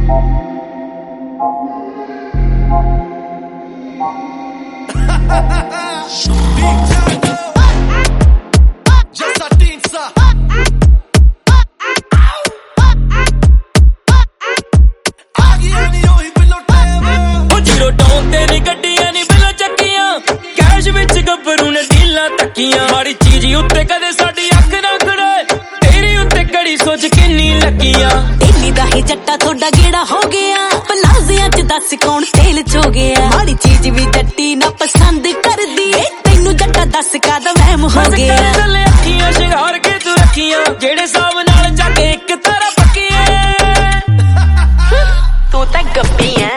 माड़ी चीज उत्ते कदे साडी अख ना खड़े तेरे उत्ते कड़ी सोच किन्नी लगियां दिल्ली दा ही जट्टा थोड़ा गेड़ा हो गया पलाजियां च दस कौन तेल चो गया माड़ी चीज भी जट्टी ना पसंद कर दी तैनू जट्टा दस कादा वहम हो गया चले अखियां शिंगार के तू रखियां जेड़े साब नाल जाके एक तारा पक्किया तू तां गप्पी है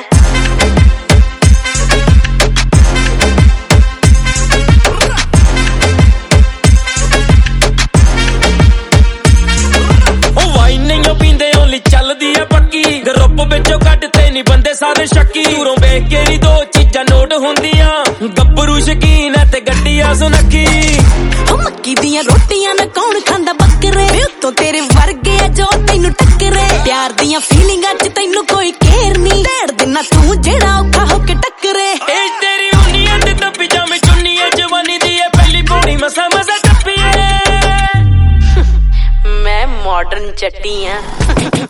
सारे शक्की दूरों वेख के नी दो चीजा नोट होंदियां गब्बरू शकीन है ते गड्डियां सुनक्की मक्की दियां रोटियां ना कौन खांदा बकरे तो तेरे वर्गे जो तैनू टक्करे प्यार दियां फीलिंगां च तैनू कोई केयर नी ढेड़ दिना तू जेड़ा औखा होके टक्करे ए तेरी उन्नियां ते तपी जामे चुन्नियां जवानी दी है पहली पौड़ी मसा मसा टप्पी है मैं मॉडर्न चट्टी हां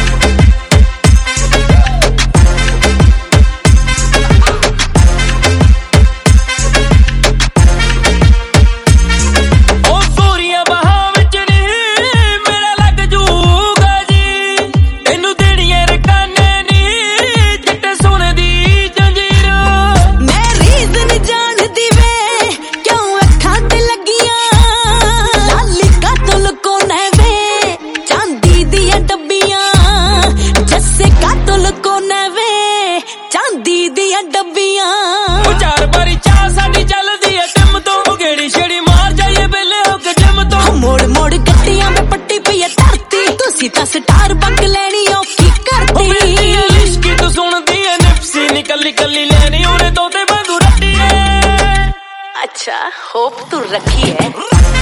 स्टार बक लेनी औखी करती इश्की तू सुनदी है नफसी निकली कली लेनी उरे तो ते वांगू रट्टी है अच्छा होप तू रखी है